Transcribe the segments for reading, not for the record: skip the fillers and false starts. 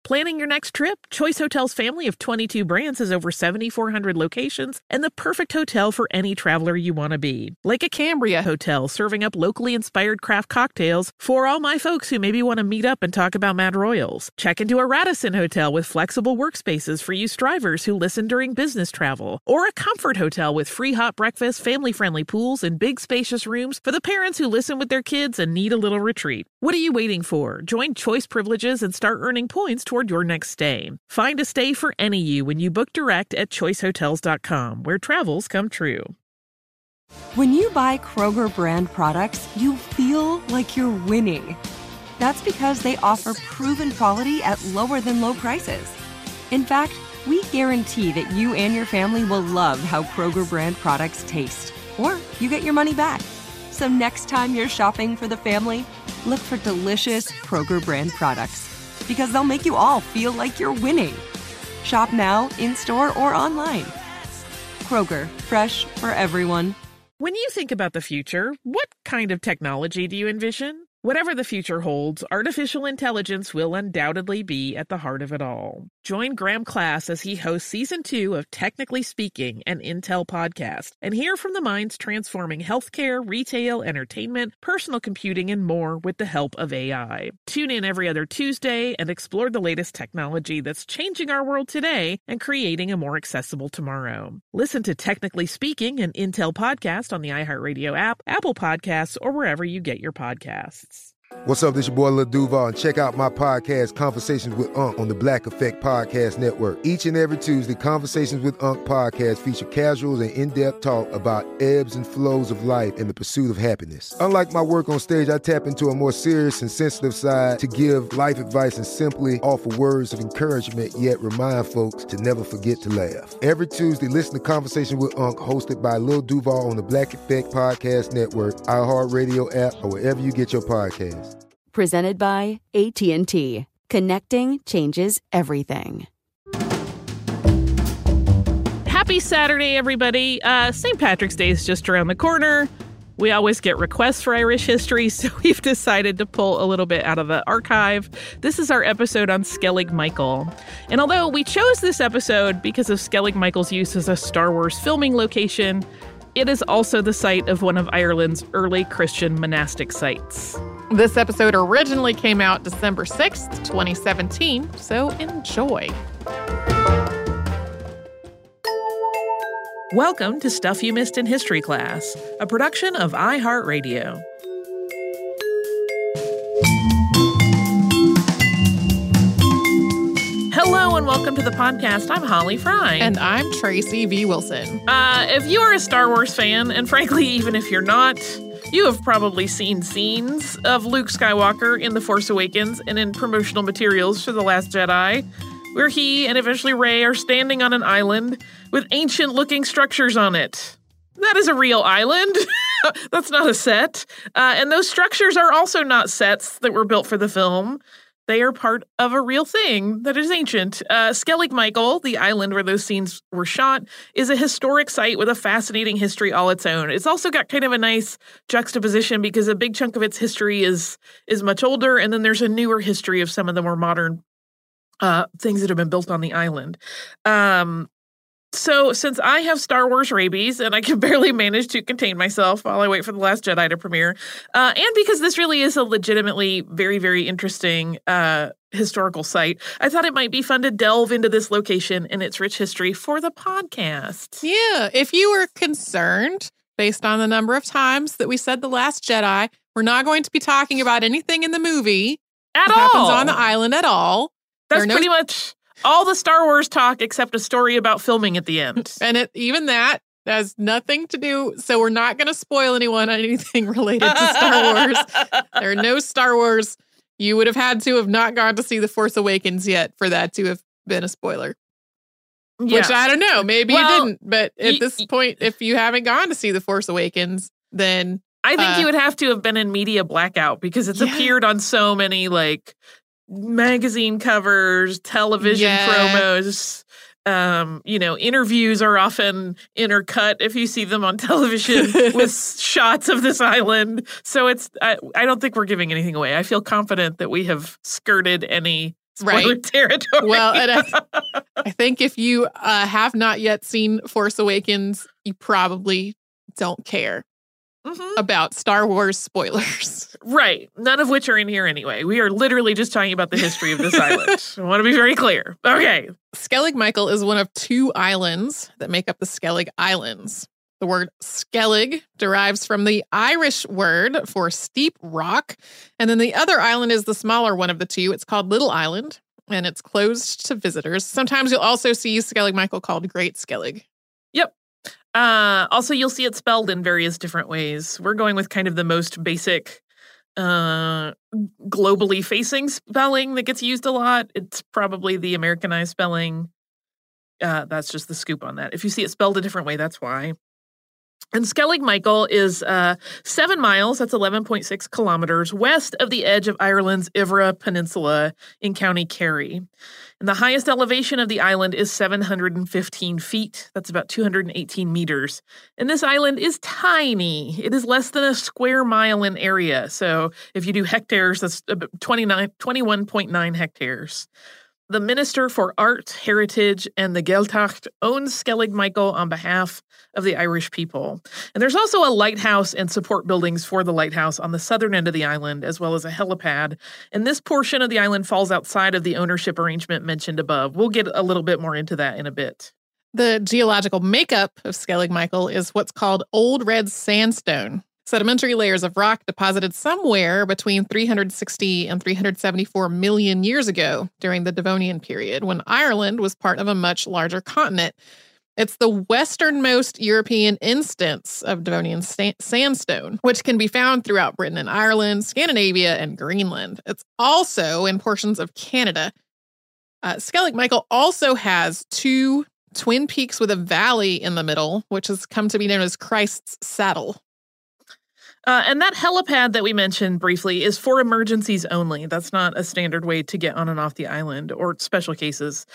Planning your next trip? Choice Hotels' family of 22 brands has over 7,400 locations and the perfect hotel for any traveler you want to be. Like a Cambria Hotel, serving up locally inspired craft cocktails for all my folks who maybe want to meet up and talk about Mad Royals. Check into a Radisson Hotel with flexible workspaces for you strivers who listen during business travel. Or a Comfort Hotel with free hot breakfast, family-friendly pools, and big spacious rooms for the parents who listen with their kids and need a little retreat. What are you waiting for? Join Choice Privileges and start earning points toward your next stay. Find a stay for any you when you book direct at choicehotels.com, where travels come true. When you buy Kroger brand products, you feel like you're winning. That's because they offer proven quality at lower than low prices. In fact, we guarantee that you and your family will love how Kroger brand products taste, or you get your money back. So next time you're shopping for the family, look for delicious Kroger brand products, because they'll make you all feel like you're winning. Shop now, in-store, or online. Kroger, fresh for everyone. When you think about the future, what kind of technology do you envision? Whatever the future holds, artificial intelligence will undoubtedly be at the heart of it all. Join Graham Class as he hosts Season 2 of Technically Speaking, an Intel podcast, and hear from the minds transforming healthcare, retail, entertainment, personal computing, and more with the help of AI. Tune in every other Tuesday and explore the latest technology that's changing our world today and creating a more accessible tomorrow. Listen to Technically Speaking, an Intel podcast on the iHeartRadio app, Apple Podcasts, or wherever you get your podcasts. What's up, this your boy Lil Duval, and check out my podcast, Conversations with Unc, on the Black Effect Podcast Network. Each and every Tuesday, Conversations with Unc podcast feature casual and in-depth talk about ebbs and flows of life and the pursuit of happiness. Unlike my work on stage, I tap into a more serious and sensitive side to give life advice and simply offer words of encouragement, yet remind folks to never forget to laugh. Every Tuesday, listen to Conversation with Unc, hosted by Lil Duval on the Black Effect Podcast Network, iHeartRadio app, or wherever you get your podcasts. Presented by AT&T. Connecting changes everything. Happy Saturday, everybody. St. Patrick's Day is just around the corner. We always get requests for Irish history, so we've decided to pull a little bit out of the archive. This is our episode on Skellig Michael. And although we chose this episode because of Skellig Michael's use as a Star Wars filming location, it is also the site of one of Ireland's early Christian monastic sites. This episode originally came out December 6th, 2017, so enjoy. Welcome to Stuff You Missed in History Class, a production of iHeartRadio. Hello and welcome to the podcast. I'm Holly Fry. And I'm Tracy V. Wilson. If you are a Star Wars fan, and frankly, even if you're not, you have probably seen scenes of Luke Skywalker in The Force Awakens and in promotional materials for The Last Jedi, where he and eventually Rey are standing on an island with ancient-looking structures on it. That is a real island. That's not a set. And those structures are also not sets that were built for the film. They are part of a real thing that is ancient. Skellig Michael, the island where those scenes were shot, is a historic site with a fascinating history all its own. It's also got kind of a nice juxtaposition because a big chunk of its history is much older, and then there's a newer history of some of the more modern things that have been built on the island. So since I have Star Wars rabies and I can barely manage to contain myself while I wait for The Last Jedi to premiere, and because this really is a legitimately very, very interesting historical site, I thought it might be fun to delve into this location and its rich history for the podcast. Yeah, if you were concerned, based on the number of times that we said The Last Jedi, we're not going to be talking about anything in the movie At that all. happens on the island at all. That's pretty much all the Star Wars talk except a story about filming at the end. And even that has nothing to do. So we're not going to spoil anyone on anything related to Star Wars. There are no Star Wars. You would have had to have not gone to see The Force Awakens yet for that to have been a spoiler. Yeah. Which I don't know. Maybe you didn't. But at this point, if you haven't gone to see The Force Awakens, then I think you would have to have been in media blackout because it's appeared on so many magazine covers, television promos, interviews are often intercut if you see them on television with shots of this island. So I don't think we're giving anything away. I feel confident that we have skirted any spoiler territory. Well, and I think if you have not yet seen Force Awakens, you probably don't care about Star Wars spoilers. Right. None of which are in here anyway. We are literally just talking about the history of this island. I want to be very clear. Okay. Skellig Michael is one of 2 islands that make up the Skellig Islands. The word Skellig derives from the Irish word for steep rock. And then the other island is the smaller one of the 2. It's called Little Island, and it's closed to visitors. Sometimes you'll also see Skellig Michael called Great Skellig. Yep. Also, you'll see it spelled in various different ways. We're going with kind of the most basic, globally facing spelling that gets used a lot. It's probably the Americanized spelling. That's just the scoop on that. If you see it spelled a different way, that's why. And Skellig Michael is 7 miles, that's 11.6 kilometers, west of the edge of Ireland's Ivra Peninsula in County Kerry. And the highest elevation of the island is 715 feet. That's about 218 meters. And this island is tiny. It is less than a square mile in area. So if you do hectares, that's 21.9 hectares. The Minister for Art, Heritage, and the Gaeltacht owns Skellig Michael on behalf of the Irish people. And there's also a lighthouse and support buildings for the lighthouse on the southern end of the island, as well as a helipad. And this portion of the island falls outside of the ownership arrangement mentioned above. We'll get a little bit more into that in a bit. The geological makeup of Skellig Michael is what's called Old Red Sandstone. Sedimentary layers of rock deposited somewhere between 360 and 374 million years ago during the Devonian period, when Ireland was part of a much larger continent. It's the westernmost European instance of Devonian sandstone, which can be found throughout Britain and Ireland, Scandinavia, and Greenland. It's also in portions of Canada. Skellig Michael also has 2 twin peaks with a valley in the middle, which has come to be known as Christ's Saddle. And that helipad that we mentioned briefly is for emergencies only. That's not a standard way to get on and off the island or special cases.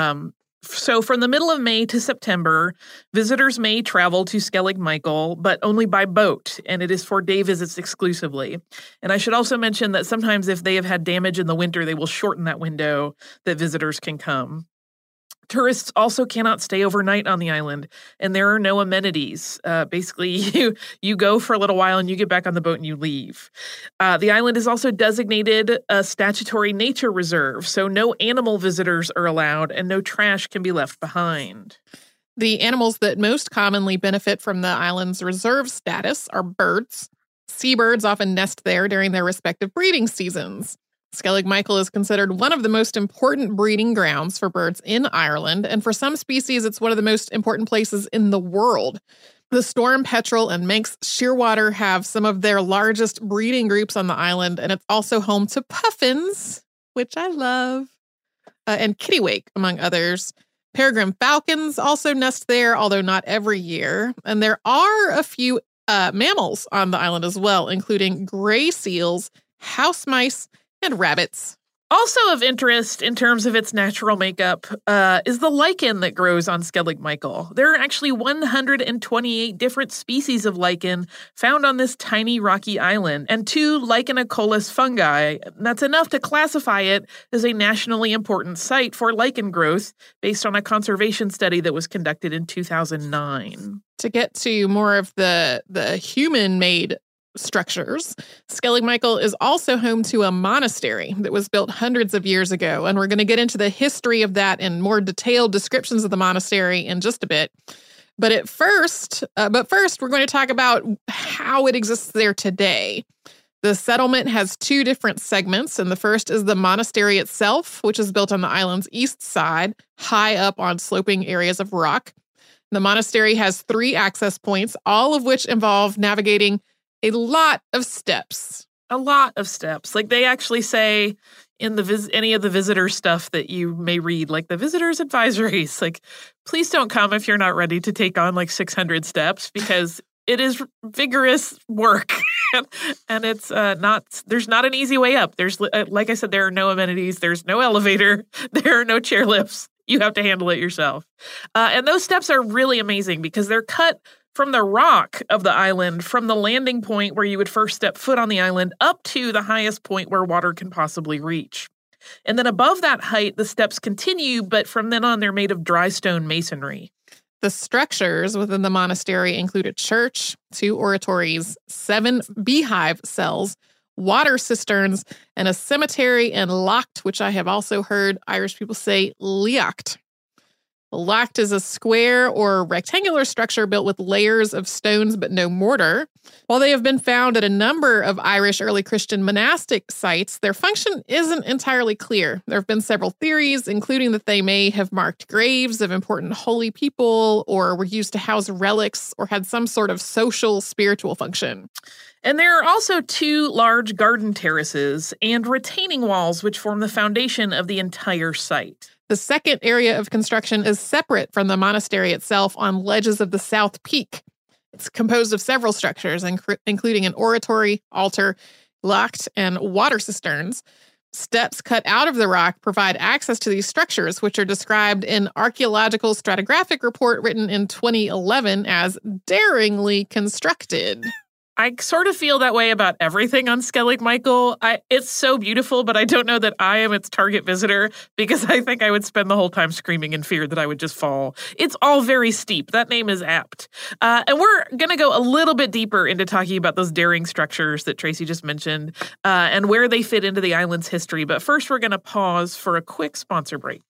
So from the middle of May to September, visitors may travel to Skellig Michael, but only by boat, and it is for day visits exclusively. And I should also mention that sometimes if they have had damage in the winter, they will shorten that window that visitors can come. Tourists also cannot stay overnight on the island, and there are no amenities. Basically, you go for a little while and you get back on the boat and you leave. The island is also designated a statutory nature reserve, so no animal visitors are allowed and no trash can be left behind. The animals that most commonly benefit from the island's reserve status are birds. Seabirds often nest there during their respective breeding seasons. Skellig Michael is considered one of the most important breeding grounds for birds in Ireland, and for some species, it's one of the most important places in the world. The storm petrel and Manx shearwater have some of their largest breeding groups on the island, and it's also home to puffins, which I love, and kittiwake, among others. Peregrine falcons also nest there, although not every year, and there are a few mammals on the island as well, including gray seals, house mice, and rabbits. Also of interest in terms of its natural makeup is the lichen that grows on Skellig Michael. There are actually 128 different species of lichen found on this tiny rocky island, and 2 lichenicolous fungi. That's enough to classify it as a nationally important site for lichen growth based on a conservation study that was conducted in 2009. To get to more of the human-made structures, Skellig Michael is also home to a monastery that was built hundreds of years ago, and we're going to get into the history of that and more detailed descriptions of the monastery in just a bit. But first, we're going to talk about how it exists there today. The settlement has 2 different segments, and the first is the monastery itself, which is built on the island's east side, high up on sloping areas of rock. The monastery has 3 access points, all of which involve navigating a lot of steps. A lot of steps. Like they actually say in the any of the visitor stuff that you may read, like the visitor's advisories, like, please don't come if you're not ready to take on like 600 steps, because it is vigorous work. And it's there's not an easy way up. There's, like I said, there are no amenities. There's no elevator. There are no chairlifts. You have to handle it yourself. And those steps are really amazing because they're cut from the rock of the island, from the landing point where you would first step foot on the island up to the highest point where water can possibly reach. And then above that height, the steps continue, but from then on, they're made of dry stone masonry. The structures within the monastery include a church, 2 oratories, 7 beehive cells, water cisterns, and a cemetery and locht, which I have also heard Irish people say leacht. A locht is a square or rectangular structure built with layers of stones but no mortar. While they have been found at a number of Irish early Christian monastic sites, their function isn't entirely clear. There have been several theories, including that they may have marked graves of important holy people or were used to house relics or had some sort of social, spiritual function. And there are also 2 large garden terraces and retaining walls, which form the foundation of the entire site. The second area of construction is separate from the monastery itself on ledges of the South Peak. It's composed of several structures, including an oratory, altar, locht, and water cisterns. Steps cut out of the rock provide access to these structures, which are described in Archaeological Stratigraphic Report written in 2011 as daringly constructed. I sort of feel that way about everything on Skellig Michael. It's so beautiful, but I don't know that I am its target visitor because I think I would spend the whole time screaming in fear that I would just fall. It's all very steep. That name is apt. And we're going to go a little bit deeper into talking about those daring structures that Tracy just mentioned and where they fit into the island's history. But first, we're going to pause for a quick sponsor break.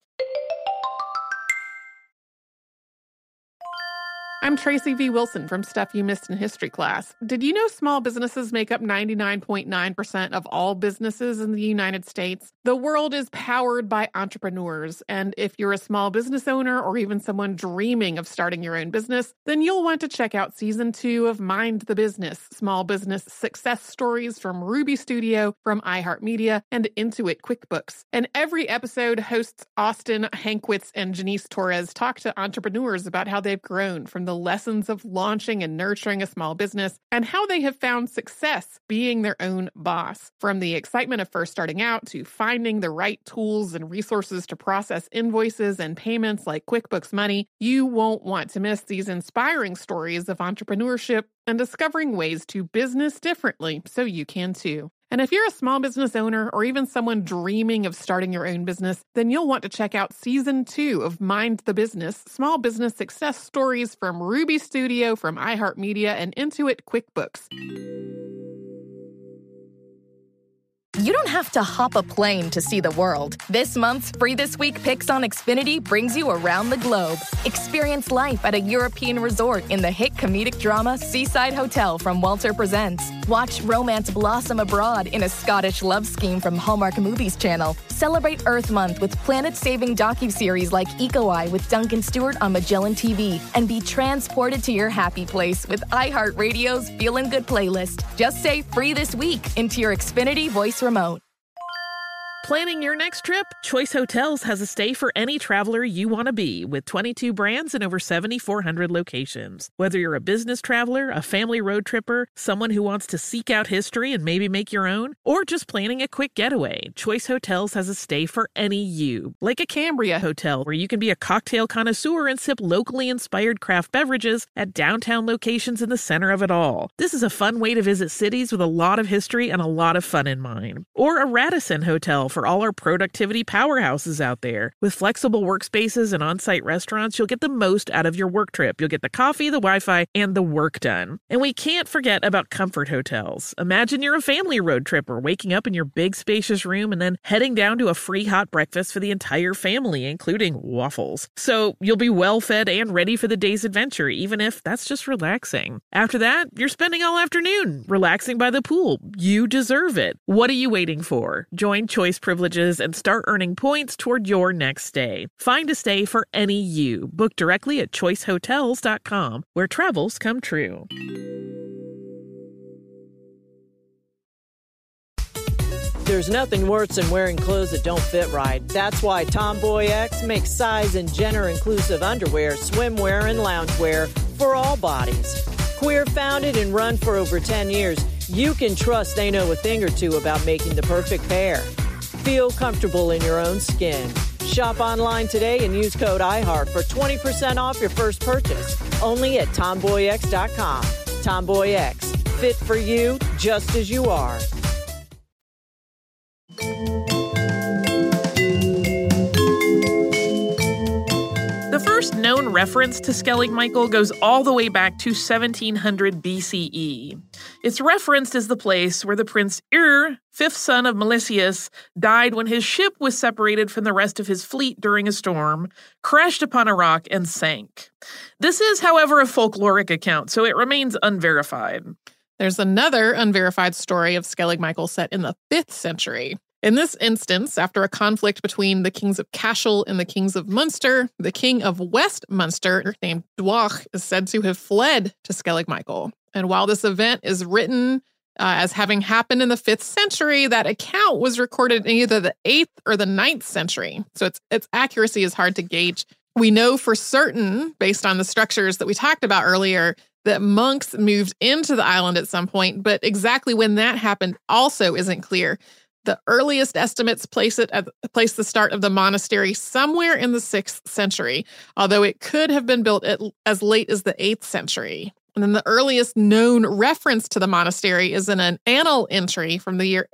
I'm Tracy V. Wilson from Stuff You Missed in History class. Did you know small businesses make up 99.9% of all businesses in the United States? The world is powered by entrepreneurs, and if you're a small business owner or even someone dreaming of starting your own business, then you'll want to check out Season 2 of Mind the Business, Small Business Success Stories from Ruby Studio, from iHeartMedia, and Intuit QuickBooks. And every episode, hosts Austin Hankwitz and Janice Torres talk to entrepreneurs about how they've grown from the lessons of launching and nurturing a small business and how they have found success being their own boss. From the excitement of first starting out to finding the right tools and resources to process invoices and payments like QuickBooks Money, you won't want to miss these inspiring stories of entrepreneurship and discovering ways to business differently so you can too. And if you're a small business owner or even someone dreaming of starting your own business, then you'll want to check out Season 2 of Mind the Business, Small Business Success Stories from Ruby Studio, from iHeartMedia, and Intuit QuickBooks. You don't have to hop a plane to see the world. This month's Free This Week picks on Xfinity brings you around the globe. Experience life at a European resort in the hit comedic drama Seaside Hotel from Walter Presents. Watch romance blossom abroad in a Scottish love scheme from Hallmark Movies Channel. Celebrate Earth Month with planet-saving docuseries like Eco Eye with Duncan Stewart on Magellan TV. And be transported to your happy place with iHeartRadio's Feelin' Good playlist. Just say Free This Week into your Xfinity voice remote. Planning your next trip? Choice Hotels has a stay for any traveler you want to be, with 22 brands and over 7,400 locations. Whether you're a business traveler, a family road tripper, someone who wants to seek out history and maybe make your own, or just planning a quick getaway, Choice Hotels has a stay for any you. Like a Cambria Hotel, where you can be a cocktail connoisseur and sip locally inspired craft beverages at downtown locations in the center of it all. This is a fun way to visit cities with a lot of history and a lot of fun in mind. Or a Radisson Hotel for all our productivity powerhouses out there. With flexible workspaces and on-site restaurants, you'll get the most out of your work trip. You'll get the coffee, the Wi-Fi, and the work done. And we can't forget about Comfort Hotels. Imagine you're a family road tripper, waking up in your big spacious room and then heading down to a free hot breakfast for the entire family, including waffles. So you'll be well fed and ready for the day's adventure, even if that's just relaxing. After that, you're spending all afternoon relaxing by the pool. You deserve it. What are you waiting for? Join Choice Privileges and start earning points toward your next stay. Find a stay for any you. Book directly at choicehotels.com, where travels come true. There's nothing worse than wearing clothes that don't fit right. That's why Tomboy X makes size and gender-inclusive underwear, swimwear, and loungewear for all bodies. Queer founded and run for over 10 years, you can trust they know a thing or two about making the perfect pair. Feel comfortable in your own skin. Shop online today and use code IHEART for 20% off your first purchase. Only at TomboyX.com. Tomboy X. Fit for you just as you are. known reference to Skellig Michael goes all the way back to 1700 BCE. It's referenced as the place where the Prince Ur, fifth son of Melesius, died when his ship was separated from the rest of his fleet during a storm, crashed upon a rock, and sank. This is, however, a folkloric account, so it remains unverified. There's another unverified story of Skellig Michael set in the 5th century. In this instance, after a conflict between the kings of Cashel and the kings of Munster, the king of West Munster, named Dwach, is said to have fled to Skellig Michael. And while this event is written as having happened in the 5th century, that account was recorded in either the 8th or the 9th century. So its accuracy is hard to gauge. We know for certain, based on the structures that we talked about earlier, that monks moved into the island at some point, but exactly when that happened also isn't clear. The earliest estimates place the start of the monastery somewhere in the 6th century, although it could have been built as late as the 8th century. And then the earliest known reference to the monastery is in an annal entry from the year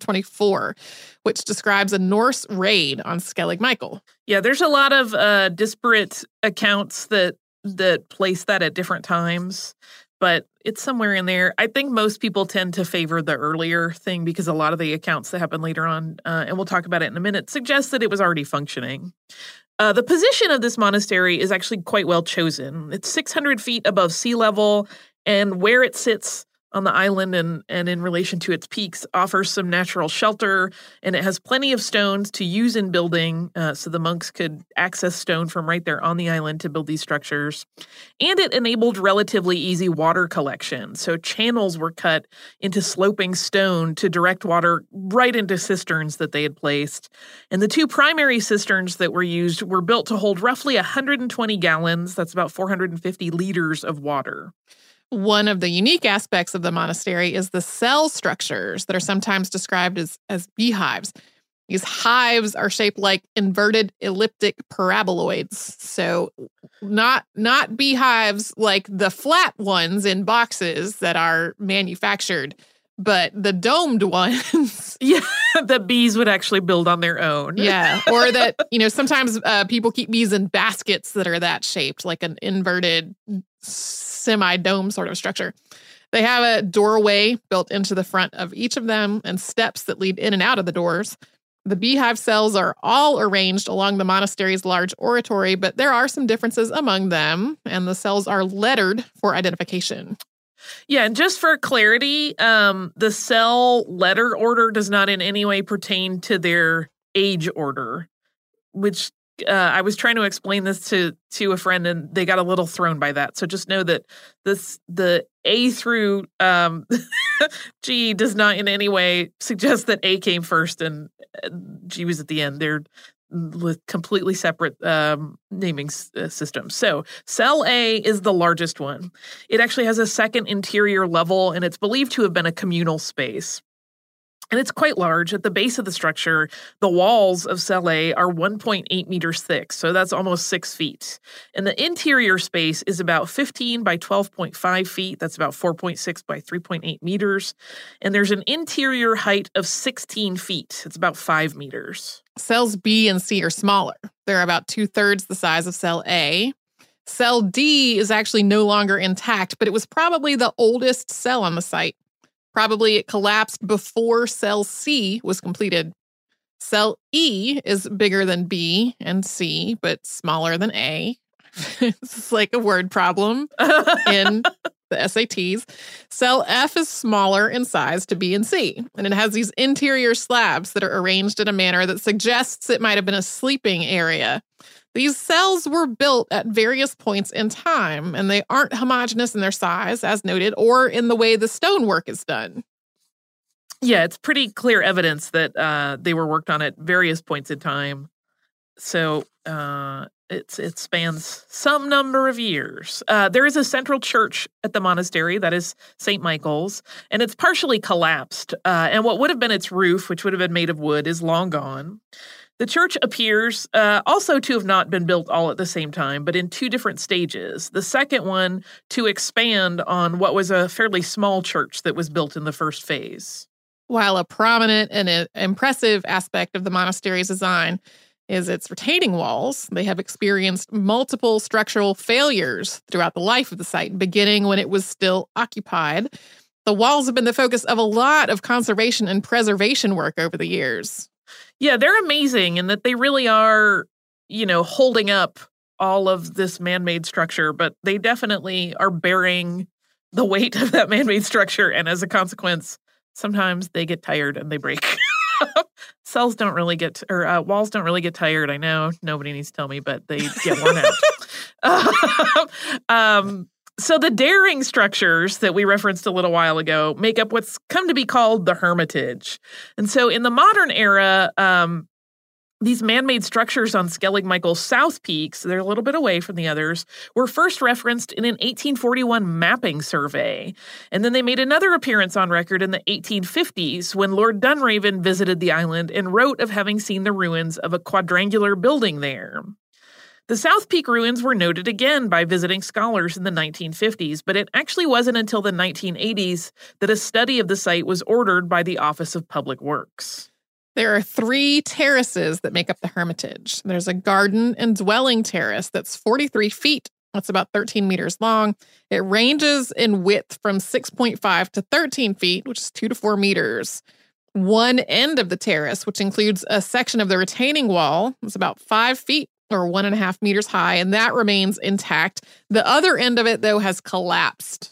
824, which describes a Norse raid on Skellig Michael. Yeah, there's a lot of disparate accounts that place that at different times, but it's somewhere in there. I think most people tend to favor the earlier thing because a lot of the accounts that happen later on, and we'll talk about it in a minute, suggest that it was already functioning. The position of this monastery is actually quite well chosen. It's 600 feet above sea level, and where it sits on the island and in relation to its peaks offers some natural shelter, and it has plenty of stones to use in building, so the monks could access stone from right there on the island to build these structures. And it enabled relatively easy water collection, so channels were cut into sloping stone to direct water right into cisterns that they had placed. And the 2 primary cisterns that were used were built to hold roughly 120 gallons, that's about 450 liters of water. One of the unique aspects of the monastery is the cell structures that are sometimes described as beehives. These hives are shaped like inverted elliptic paraboloids. So not beehives like the flat ones in boxes that are manufactured, but the domed ones. Yeah, that bees would actually build on their own. Yeah, or that, sometimes people keep bees in baskets that are that shaped, like an inverted semi-dome sort of structure. They have a doorway built into the front of each of them and steps that lead in and out of the doors. The beehive cells are all arranged along the monastery's large oratory, but there are some differences among them, and the cells are lettered for identification. Yeah, and just for clarity, the cell letter order does not in any way pertain to their age order, which I was trying to explain this to a friend, and they got a little thrown by that. So just know that the A through G does not in any way suggest that A came first and G was at the end. They're with completely separate naming systems. So cell A is the largest one. It actually has a second interior level, and it's believed to have been a communal space. And it's quite large. At the base of the structure, the walls of cell A are 1.8 meters thick, so that's almost 6 feet. And the interior space is about 15 by 12.5 feet. That's about 4.6 by 3.8 meters. And there's an interior height of 16 feet. It's about 5 meters. Cells B and C are smaller. They're about 2/3 the size of cell A. Cell D is actually no longer intact, but it was probably the oldest cell on the site. Probably it collapsed before cell C was completed. Cell E is bigger than B and C, but smaller than A. It's like a word problem in the SATs. Cell F is smaller in size to B and C, and it has these interior slabs that are arranged in a manner that suggests it might have been a sleeping area. These cells were built at various points in time, and they aren't homogeneous in their size, as noted, or in the way the stonework is done. Yeah, it's pretty clear evidence that they were worked on at various points in time. So it spans some number of years. There is a central church at the monastery, that is St. Michael's, and it's partially collapsed. And what would have been its roof, which would have been made of wood, is long gone. The church appears also to have not been built all at the same time, but in 2 different stages. The second one to expand on what was a fairly small church that was built in the first phase. While a prominent and impressive aspect of the monastery's design is its retaining walls. They have experienced multiple structural failures throughout the life of the site, beginning when it was still occupied. The walls have been the focus of a lot of conservation and preservation work over the years. Yeah, they're amazing in that they really are, holding up all of this man-made structure, but they definitely are bearing the weight of that man-made structure. And as a consequence, sometimes they get tired and they break. Walls don't really get tired. I know nobody needs to tell me, but they get worn out. So the daring structures that we referenced a little while ago make up what's come to be called the Hermitage. And so in the modern era, these man-made structures on Skellig Michael's South Peak, so they're a little bit away from the others, were first referenced in an 1841 mapping survey. And then they made another appearance on record in the 1850s when Lord Dunraven visited the island and wrote of having seen the ruins of a quadrangular building there. The South Peak ruins were noted again by visiting scholars in the 1950s, but it actually wasn't until the 1980s that a study of the site was ordered by the Office of Public Works. There are 3 terraces that make up the Hermitage. There's a garden and dwelling terrace that's 43 feet. That's about 13 meters long. It ranges in width from 6.5 to 13 feet, which is 2 to 4 meters. One end of the terrace, which includes a section of the retaining wall, is about 5 feet or 1.5 meters high, and that remains intact. The other end of it, though, has collapsed.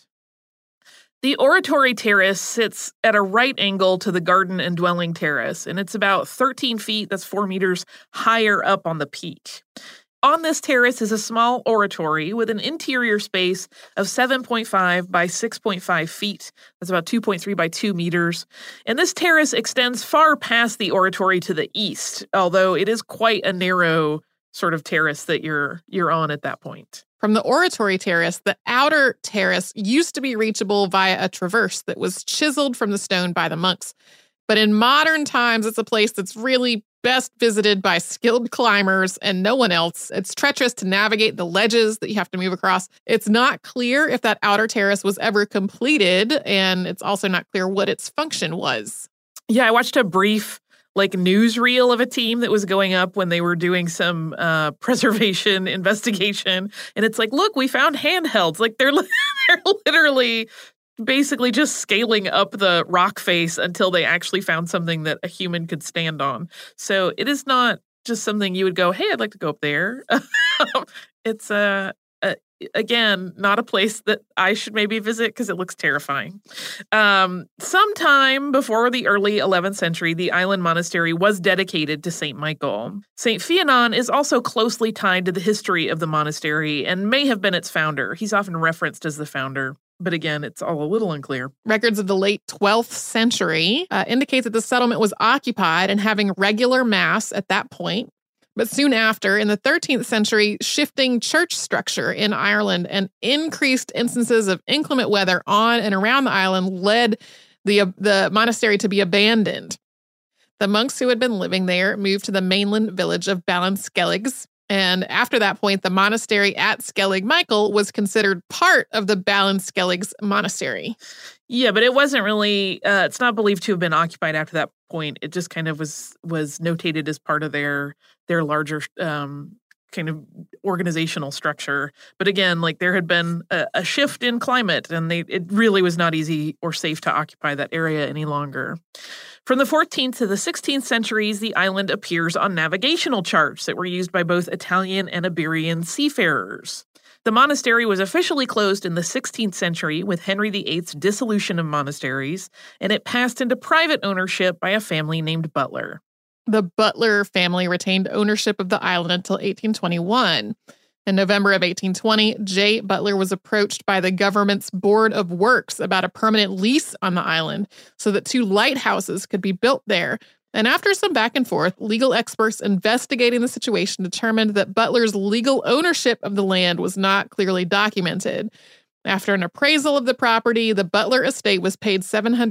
The oratory terrace sits at a right angle to the garden and dwelling terrace, and it's about 13 feet, that's 4 meters, higher up on the peak. On this terrace is a small oratory with an interior space of 7.5 by 6.5 feet. That's about 2.3 by 2 meters. And this terrace extends far past the oratory to the east, although it is quite a narrow sort of terrace that you're on at that point. From the oratory terrace, the outer terrace used to be reachable via a traverse that was chiseled from the stone by the monks. But in modern times, it's a place that's really best visited by skilled climbers and no one else. It's treacherous to navigate the ledges that you have to move across. It's not clear if that outer terrace was ever completed, and it's also not clear what its function was. Yeah, I watched a brief newsreel of a team that was going up when they were doing some preservation investigation. And it's look, we found handhelds. They're literally basically just scaling up the rock face until they actually found something that a human could stand on. So it is not just something you would go, hey, I'd like to go up there. It's again, not a place that I should maybe visit because it looks terrifying. Sometime before the early 11th century, the island monastery was dedicated to St. Michael. St. Fianan is also closely tied to the history of the monastery and may have been its founder. He's often referenced as the founder, but again, it's all a little unclear. Records of the late 12th century indicate that the settlement was occupied and having regular mass at that point. But soon after, in the 13th century, shifting church structure in Ireland and increased instances of inclement weather on and around the island led the monastery to be abandoned. The monks who had been living there moved to the mainland village of Ballinskelligs. And after that point, the monastery at Skellig Michael was considered part of the Ballinskelligs monastery. Yeah, but it wasn't really, it's not believed to have been occupied after that point. It just kind of was notated as part of their larger kind of organizational structure. But again, there had been a shift in climate, and it really was not easy or safe to occupy that area any longer. From the 14th to the 16th centuries, the island appears on navigational charts that were used by both Italian and Iberian seafarers. The monastery was officially closed in the 16th century with Henry VIII's dissolution of monasteries, and it passed into private ownership by a family named Butler. The Butler family retained ownership of the island until 1821. In November of 1820, J. Butler was approached by the government's Board of Works about a permanent lease on the island so that 2 lighthouses could be built there. And after some back and forth, legal experts investigating the situation determined that Butler's legal ownership of the land was not clearly documented. After an appraisal of the property, the Butler estate was paid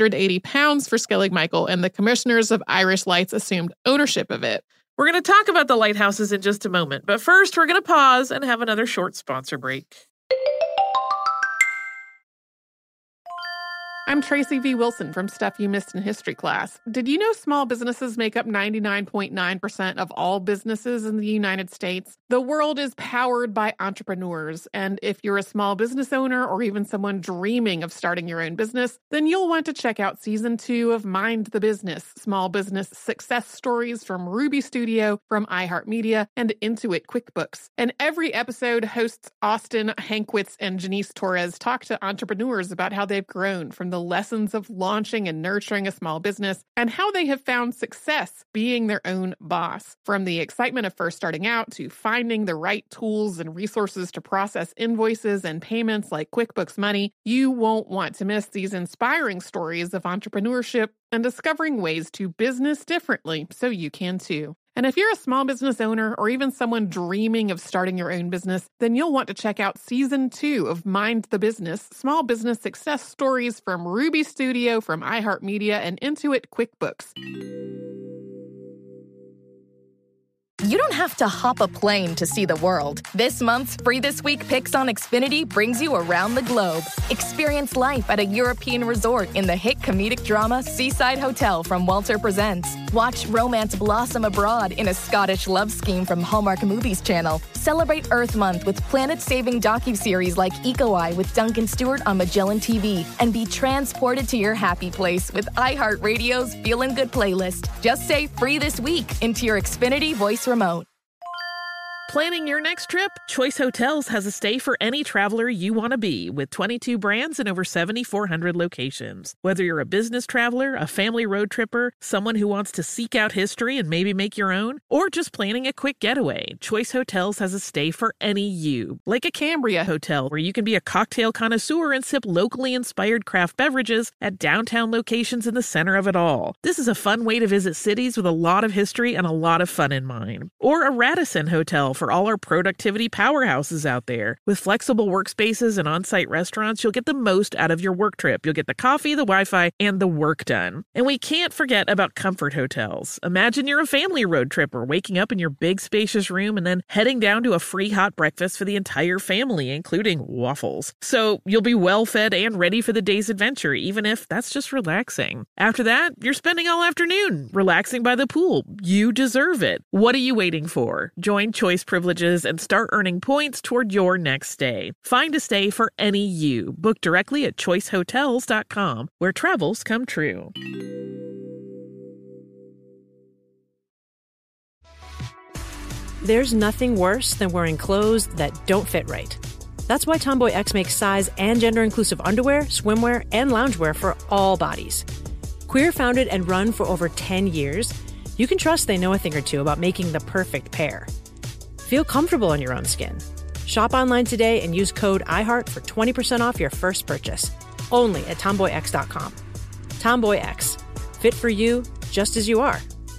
£780 for Skellig Michael, and the commissioners of Irish Lights assumed ownership of it. We're going to talk about the lighthouses in just a moment, but first we're going to pause and have another short sponsor break. I'm Tracy V. Wilson from Stuff You Missed in History class. Did you know small businesses make up 99.9% of all businesses in the United States? The world is powered by entrepreneurs, and if you're a small business owner or even someone dreaming of starting your own business, then you'll want to check out Season 2 of Mind the Business, small business success stories from Ruby Studio, from iHeartMedia, and Intuit QuickBooks. And every episode, hosts Austin Hankwitz and Janice Torres talk to entrepreneurs about how they've grown from the lessons of launching and nurturing a small business and how they have found success being their own boss. From the excitement of first starting out to finding the right tools and resources to process invoices and payments like QuickBooks Money, you won't want to miss these inspiring stories of entrepreneurship and discovering ways to business differently so you can too. And if you're a small business owner or even someone dreaming of starting your own business, then you'll want to check out Season 2 of Mind the Business, small business success stories from Ruby Studio, from iHeartMedia, and Intuit QuickBooks. You don't have to hop a plane to see the world. This month's Free This Week Picks on Xfinity brings you around the globe. Experience life at a European resort in the hit comedic drama Seaside Hotel from Walter Presents. Watch romance blossom abroad in a Scottish love scheme from Hallmark Movies Channel. Celebrate Earth Month with planet-saving docuseries like Eco Eye with Duncan Stewart on Magellan TV. And be transported to your happy place with iHeartRadio's Feelin' Good playlist. Just say Free This Week into your Xfinity voice remote. Planning your next trip? Choice Hotels has a stay for any traveler you want to be, with 22 brands and over 7,400 locations. Whether you're a business traveler, a family road tripper, someone who wants to seek out history and maybe make your own, or just planning a quick getaway, Choice Hotels has a stay for any you. Like a Cambria Hotel, where you can be a cocktail connoisseur and sip locally inspired craft beverages at downtown locations in the center of it all. This is a fun way to visit cities with a lot of history and a lot of fun in mind. Or a Radisson Hotel for all our productivity powerhouses out there. With flexible workspaces and on-site restaurants, you'll get the most out of your work trip. You'll get the coffee, the Wi-Fi, and the work done. And we can't forget about Comfort Hotels. Imagine you're a family road tripper, waking up in your big spacious room and then heading down to a free hot breakfast for the entire family, including waffles. So you'll be well fed and ready for the day's adventure, even if that's just relaxing. After that, you're spending all afternoon relaxing by the pool. You deserve it. What are you waiting for? Join Choice Privileges and start earning points toward your next stay. Find a stay for any you. Book directly at choicehotels.com, where travels come true. There's nothing worse than wearing clothes that don't fit right. That's why Tomboy X makes size and gender-inclusive underwear, swimwear, and loungewear for all bodies. Queer founded and run for over 10 years, you can trust they know a thing or two about making the perfect pair. Feel comfortable in your own skin. Shop online today and use code IHEART for 20% off your first purchase. Only at TomboyX.com. Tomboy X. Fit for you, just as you are.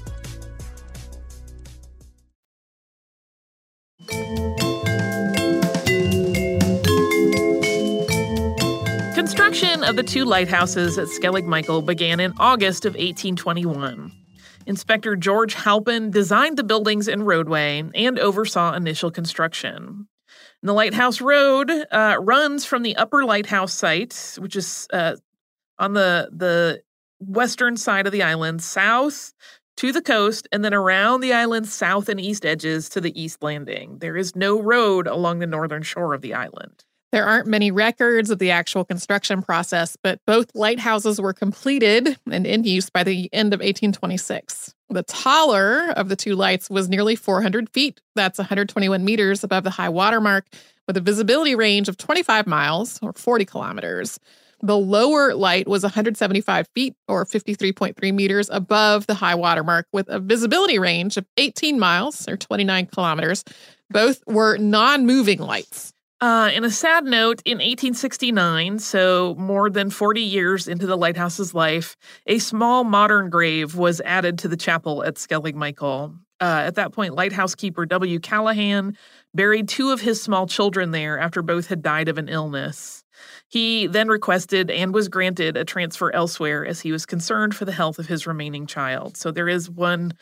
Construction of the two lighthouses at Skellig Michael began in August of 1821. Inspector George Halpin designed the buildings and roadway and oversaw initial construction. The Lighthouse Road runs from the upper lighthouse site, which is on the western side of the island, south to the coast, and then around the island's south and east edges to the east landing. There is no road along the northern shore of the island. There aren't many records of the actual construction process, but both lighthouses were completed and in use by the end of 1826. The taller of the two lights was nearly 400 feet. That's 121 meters above the high water mark, with a visibility range of 25 miles or 40 kilometers. The lower light was 175 feet or 53.3 meters above the high water mark, with a visibility range of 18 miles or 29 kilometers. Both were non-moving lights. In a sad note, in 1869, so more than 40 years into the lighthouse's life, a small modern grave was added to the chapel at Skellig Michael. At that point, lighthouse keeper W. Callahan buried two of his small children there after both had died of an illness. He then requested and was granted a transfer elsewhere as he was concerned for the health of his remaining child. So there is one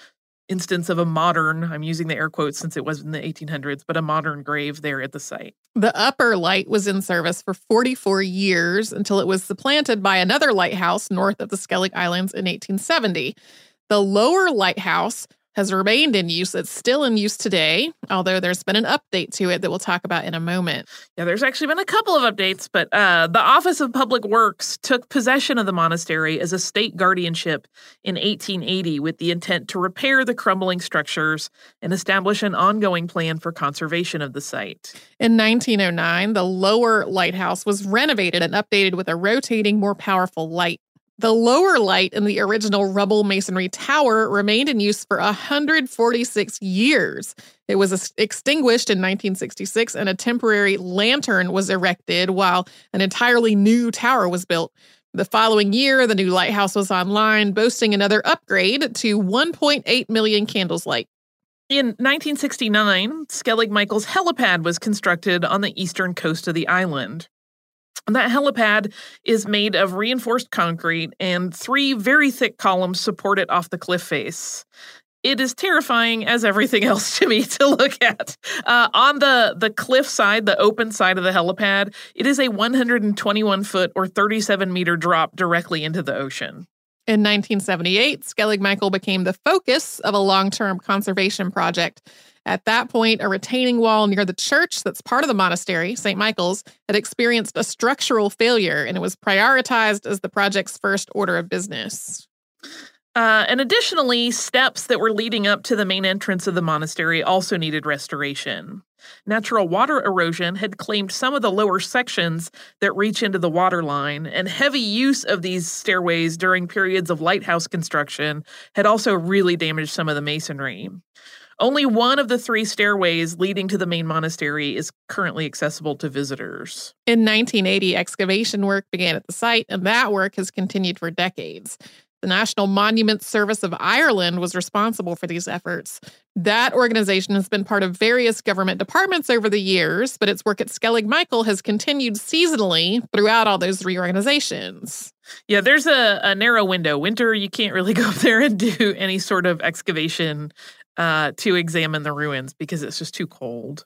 instance of a modern, I'm using the air quotes since it was in the 1800s, but a modern grave there at the site. The upper light was in service for 44 years until it was supplanted by another lighthouse north of the Skellig Islands in 1870. The lower lighthouse has remained in use. It's still in use today, although there's been an update to it that we'll talk about in a moment. Yeah, there's actually been a couple of updates, but the Office of Public Works took possession of the monastery as a state guardianship in 1880 with the intent to repair the crumbling structures and establish an ongoing plan for conservation of the site. In 1909, the lower lighthouse was renovated and updated with a rotating, more powerful light. The lower light in the original rubble masonry tower remained in use for 146 years. It was extinguished in 1966, and a temporary lantern was erected while an entirely new tower was built. The following year, the new lighthouse was online, boasting another upgrade to 1.8 million candles light. In 1969, Skellig Michael's helipad was constructed on the eastern coast of the island. That helipad is made of reinforced concrete, and 3 very thick columns support it off the cliff face. It is terrifying as everything else to me to look at. On the cliff side, the open side of the helipad, it is a 121-foot or 37-meter drop directly into the ocean. In 1978, Skellig Michael became the focus of a long-term conservation project. At that point, a retaining wall near the church that's part of the monastery, St. Michael's, had experienced a structural failure, and it was prioritized as the project's first order of business. And additionally, steps that were leading up to the main entrance of the monastery also needed restoration. Natural water erosion had claimed some of the lower sections that reach into the water line, and heavy use of these stairways during periods of lighthouse construction had also really damaged some of the masonry. Only one of the 3 stairways leading to the main monastery is currently accessible to visitors. In 1980, excavation work began at the site, and that work has continued for decades. The National Monuments Service of Ireland was responsible for these efforts. That organization has been part of various government departments over the years, but its work at Skellig Michael has continued seasonally throughout all those reorganizations. Yeah, there's a narrow window. Winter, you can't really go up there and do any sort of excavation to examine the ruins because it's just too cold.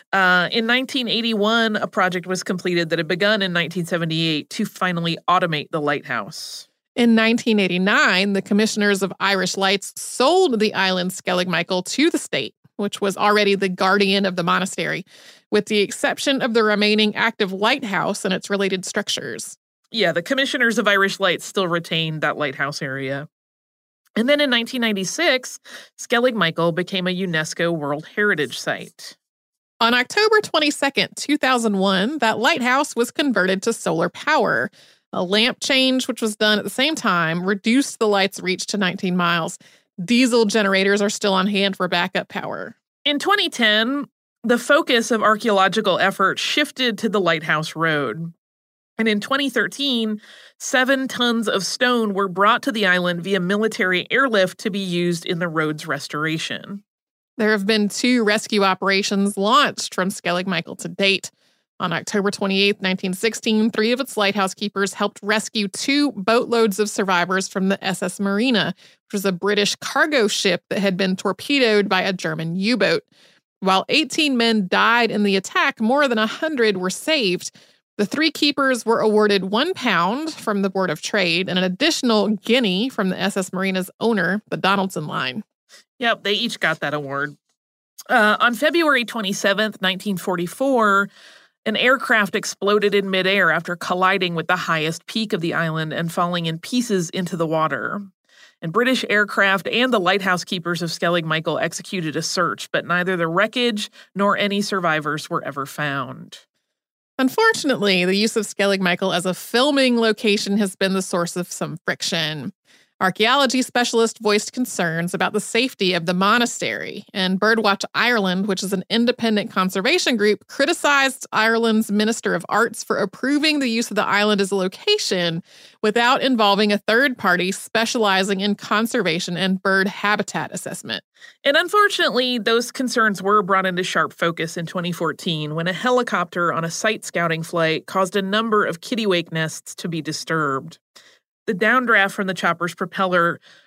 In 1981, a project was completed that had begun in 1978 to finally automate the lighthouse. In 1989, the Commissioners of Irish Lights sold the island Skellig Michael to the state, which was already the guardian of the monastery, with the exception of the remaining active lighthouse and its related structures. Yeah, the Commissioners of Irish Lights still retained that lighthouse area. And then in 1996, Skellig Michael became a UNESCO World Heritage Site. On October 22nd, 2001, that lighthouse was converted to solar power. A lamp change, which was done at the same time, reduced the light's reach to 19 miles. Diesel generators are still on hand for backup power. In 2010, the focus of archaeological effort shifted to the Lighthouse Road. And in 2013, 7 tons of stone were brought to the island via military airlift to be used in the road's restoration. There have been 2 rescue operations launched from Skellig Michael to date. On October 28, 1916, 3 of its lighthouse keepers helped rescue 2 boatloads of survivors from the SS Marina, which was a British cargo ship that had been torpedoed by a German U-boat. While 18 men died in the attack, more than 100 were saved. The 3 keepers were awarded £1 from the Board of Trade and an additional guinea from the SS Marina's owner, the Donaldson Line. Yep, they each got that award. On February 27th, 1944, an aircraft exploded in midair after colliding with the highest peak of the island and falling in pieces into the water. And British aircraft and the lighthouse keepers of Skellig Michael executed a search, but neither the wreckage nor any survivors were ever found. Unfortunately, the use of Skellig Michael as a filming location has been the source of some friction. Archaeology specialists voiced concerns about the safety of the monastery, and Birdwatch Ireland, which is an independent conservation group, criticized Ireland's Minister of Arts for approving the use of the island as a location without involving a third party specializing in conservation and bird habitat assessment. And unfortunately, those concerns were brought into sharp focus in 2014 when a helicopter on a site scouting flight caused a number of kittiwake nests to be disturbed. The downdraft from the chopper's propeller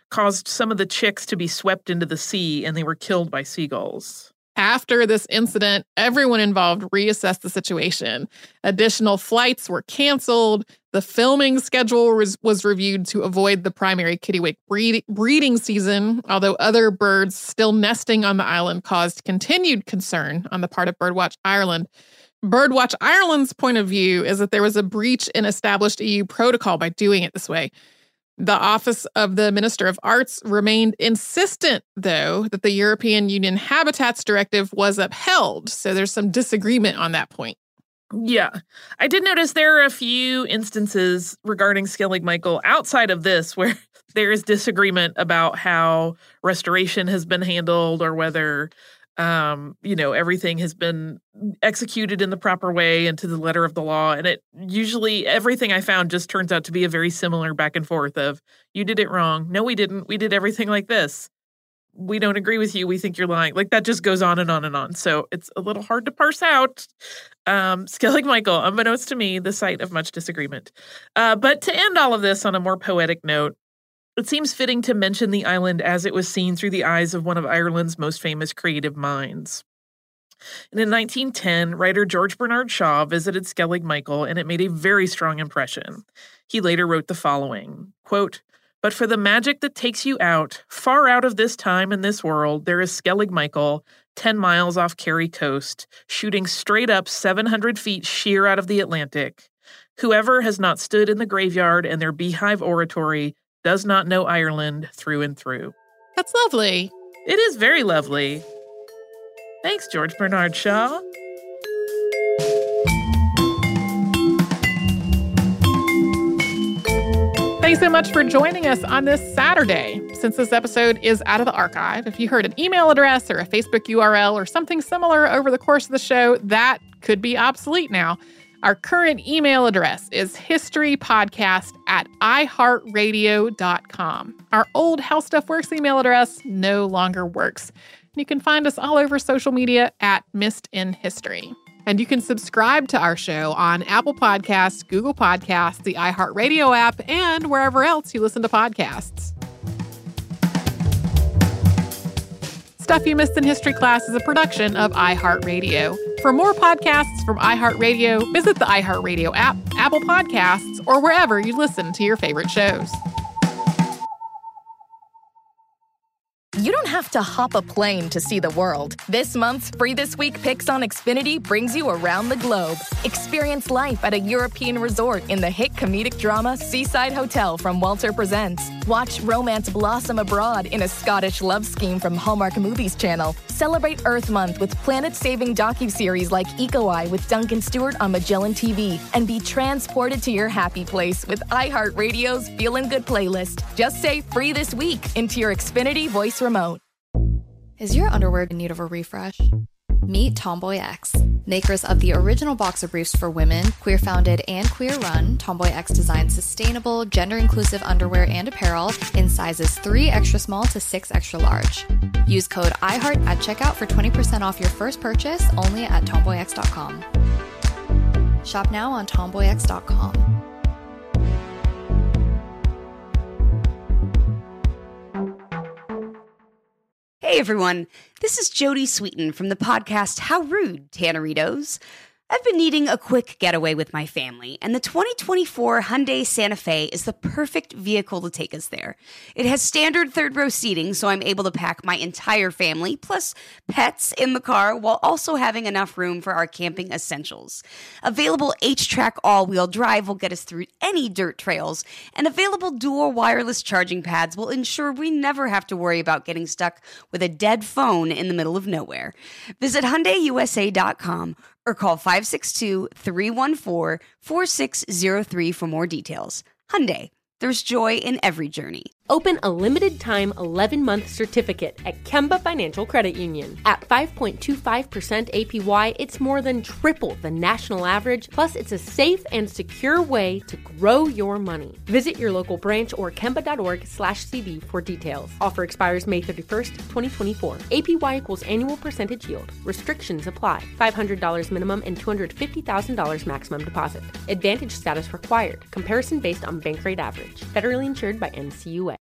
caused some of the chicks to be swept into the sea and they were killed by seagulls. After this incident, everyone involved reassessed the situation. Additional flights were canceled. The filming schedule was reviewed to avoid the primary kittiwake breeding season, although other birds still nesting on the island caused continued concern on the part of Birdwatch Ireland. Birdwatch Ireland's point of view is that there was a breach in established EU protocol by doing it this way. The Office of the Minister of Arts remained insistent, though, that the European Union Habitats Directive was upheld. So there's some disagreement on that point. Yeah. I did notice there are a few instances regarding Skellig Michael outside of this where there is disagreement about how restoration has been handled or whether everything has been executed in the proper way and to the letter of the law. And it usually, everything I found just turns out to be a very similar back and forth of, you did it wrong. No, we didn't. We did everything like this. We don't agree with you. We think you're lying. Like that just goes on and on and on. So it's a little hard to parse out. Skellig Michael, unbeknownst to me, the site of much disagreement. But to end all of this on a more poetic note, it seems fitting to mention the island as it was seen through the eyes of one of Ireland's most famous creative minds. And in 1910, writer George Bernard Shaw visited Skellig Michael, and it made a very strong impression. He later wrote the following, quote, "But for the magic that takes you out, far out of this time and this world, there is Skellig Michael, 10 miles off Kerry coast, shooting straight up 700 feet sheer out of the Atlantic. Whoever has not stood in the graveyard and their beehive oratory does not know Ireland through and through." That's lovely. It is very lovely. Thanks, George Bernard Shaw. Thanks so much for joining us on this Saturday. Since this episode is out of the archive, if you heard an email address or a Facebook URL or something similar over the course of the show, that could be obsolete now. Our current email address is historypodcast@iheartradio.com. Our old How Stuff Works email address no longer works. You can find us all over social media at Missed in History. And you can subscribe to our show on Apple Podcasts, Google Podcasts, the iHeartRadio app, and wherever else you listen to podcasts. Stuff You Missed in History Class is a production of iHeartRadio. For more podcasts from iHeartRadio, visit the iHeartRadio app, Apple Podcasts, or wherever you listen to your favorite shows. You don't have to hop a plane to see the world. This month's Free This Week Picks on Xfinity brings you around the globe. Experience life at a European resort in the hit comedic drama Seaside Hotel from Walter Presents. Watch romance blossom abroad in a Scottish love scheme from Hallmark Movies Channel. Celebrate Earth Month with planet-saving docuseries like Eco Eye with Duncan Stewart on Magellan TV. And be transported to your happy place with iHeartRadio's Feelin' Good playlist. Just say Free This Week into your Xfinity voice remote. Is your underwear in need of a refresh? Meet Tomboy X, makers of the original boxer briefs for women, queer-founded and queer-run. Tomboy X designs sustainable, gender-inclusive underwear and apparel in sizes 3 extra small to 6 extra large. Use code IHEART at checkout for 20% off your first purchase only at tomboyx.com. Shop now on tomboyx.com. Hey everyone, this is Jodie Sweetin from the podcast How Rude, Tanneritos. I've been needing a quick getaway with my family, and the 2024 Hyundai Santa Fe is the perfect vehicle to take us there. It has standard third-row seating, so I'm able to pack my entire family, plus pets, in the car, while also having enough room for our camping essentials. Available H-Track all-wheel drive will get us through any dirt trails, and available dual wireless charging pads will ensure we never have to worry about getting stuck with a dead phone in the middle of nowhere. Visit HyundaiUSA.com or call 562-314-4603 for more details. Hyundai, there's joy in every journey. Open a limited-time 11-month certificate at Kemba Financial Credit Union. At 5.25% APY, it's more than triple the national average, plus it's a safe and secure way to grow your money. Visit your local branch or kemba.org/cb for details. Offer expires May 31st, 2024. APY equals annual percentage yield. Restrictions apply. $500 minimum and $250,000 maximum deposit. Advantage status required. Comparison based on bank rate average. Federally insured by NCUA.